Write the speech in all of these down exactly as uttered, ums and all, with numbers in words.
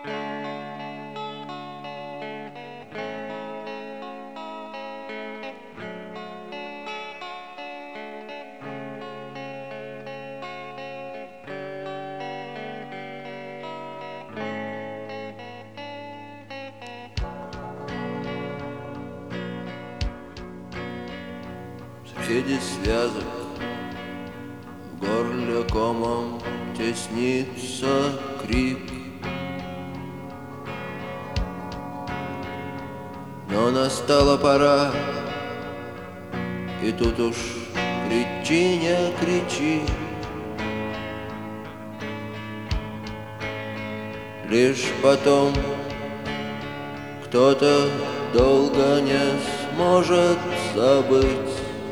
Среди связок в горле комом теснится крик, но настала пора, и тут уж кричи, не кричи. Лишь потом кто-то долго не сможет забыть,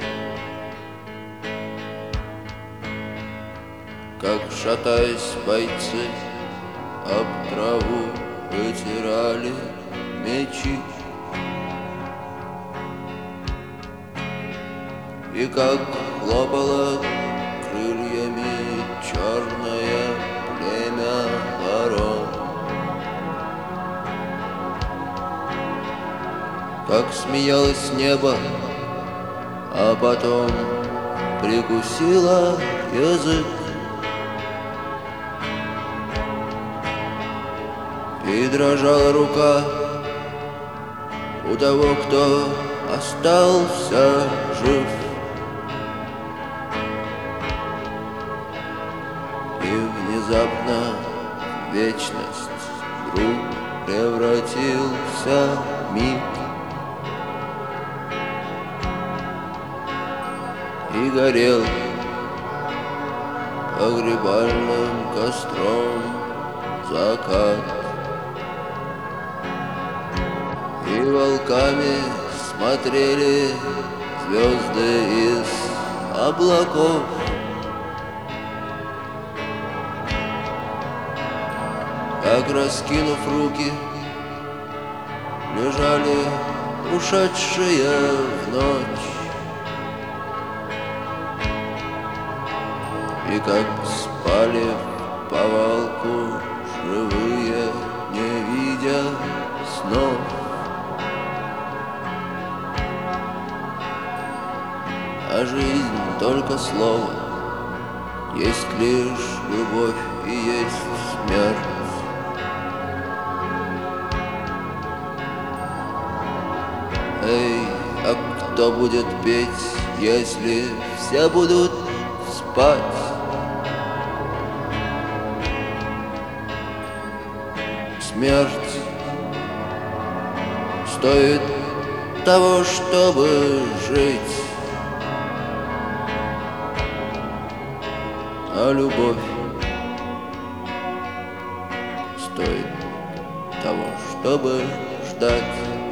как, шатаясь, бойцы об траву вытирали мечи, и как хлопало крыльями черное племя ворон, как смеялось небо, а потом прикусило язык, и дрожала рука у того, кто остался жив. И внезапно вечность вдруг превратился миг, и горел погребальным костром закат. И волками смотрели звезды из облаков, как, раскинув руки, лежали ушедшие в ночь, и как спали в повалку живые, не видя снов. А жизнь только слово, есть лишь любовь и есть смерть. Эй, а кто будет петь, если все будут спать? Смерть стоит того, чтобы жить, а любовь стоит того, чтобы ждать.